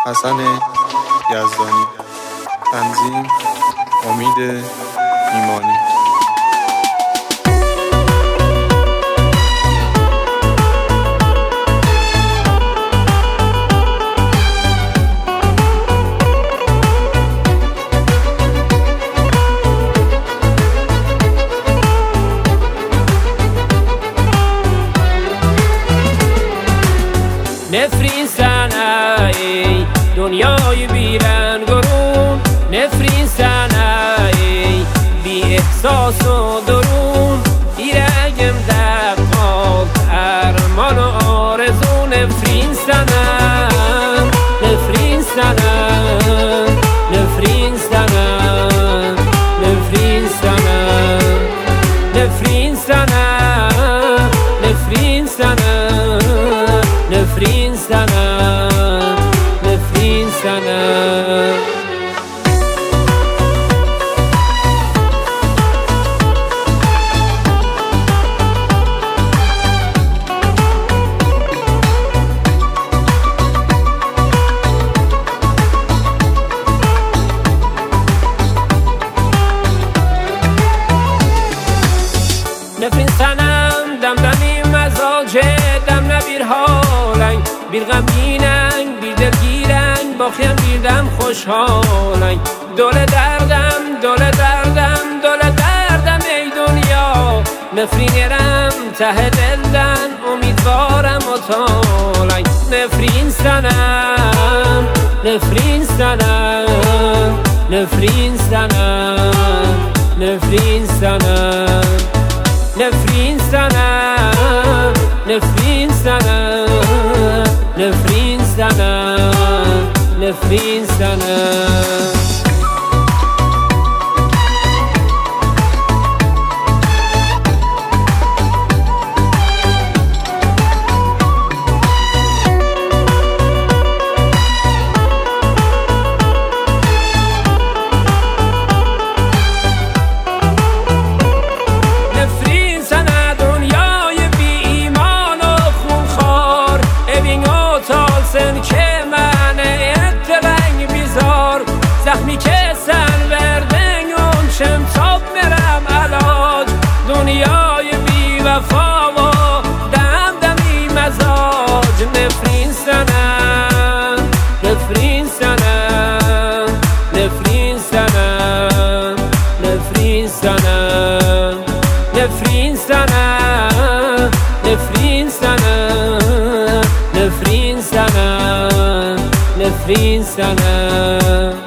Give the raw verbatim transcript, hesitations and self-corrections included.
حسن یزدانی. تنظیم امید ایمانی. نفرین سنه ای دنیای بیرنگ و روم، نفرین سنه ای بی احساس و درون، ایرگم دقال ارمان و آرزو. نفرین سنه نفرین سنه نفرین سنه نفرین سنه نفرین سنه نفرین سنه نفرین سنه نفرین سنه. نفرین سنم دمدمی مزاج دم نبیر حالنگ، بیر غمگیننگ بیر دلگیرنگ باخیم بیردم خوشحالنگ. دل دردم دل دردم دل دردم ای دنیا، نفرینرم ته دلدن امیدوارم و تالنگ. نفرین سنم نفرین سنم نفرین سنم نفرین سنم نفرین سنم نفرین سنم نفرین سنم نفرین سنم. که من اتبنگ بیزار زخمی که سن وردنگ اون چم تاب میرم علاج. دنیای بی وفا و دم دمی مزاج. نفرین سنم نفرین سنم نفرین سنم نفرین سنم نفرین سنم نفرین سنم نفرین سنم نفرین سنم.